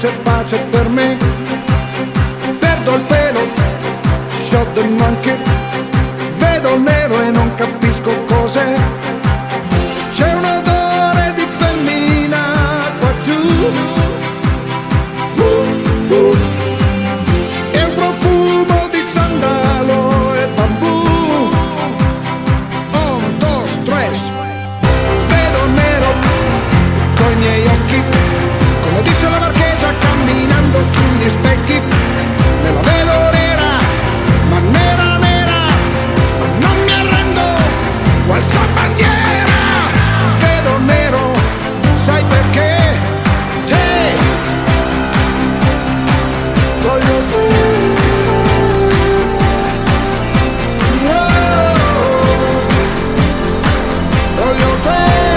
c'è pace per me. Perdo il pelo, shot the monkey. Vedo il nero e non capisco cos'è. C'è un odore di femmina qua giù. E un profumo di sandalo e bambù. Un, dos, tres. Vedo nero coi miei occhi, come disse la marchesa camminando sugli specchi. Me la vedo nera, ma nera nera, ma non mi arrendo, alzo bandiera. Vedo nero, sai perché? Te voglio voglio te.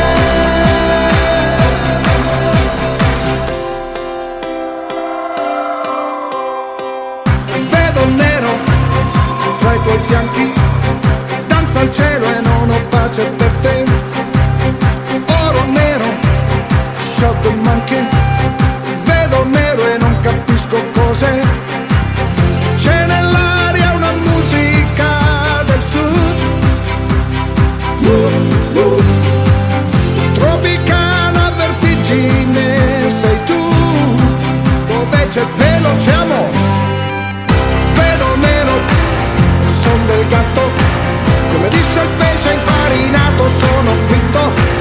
Vedo nero tra i tuoi fianchi, danza al cielo e non ho pace per te. Oro nero, shot the monkey. Vedo nero e non capisco cos'è. C'è nell'aria una musica del sud. Tropicana vertigine sei tu. Dove c'è pelo c'è amore. Vedo nero, son del gatto, come disse il pesce infarinato, sono fritto.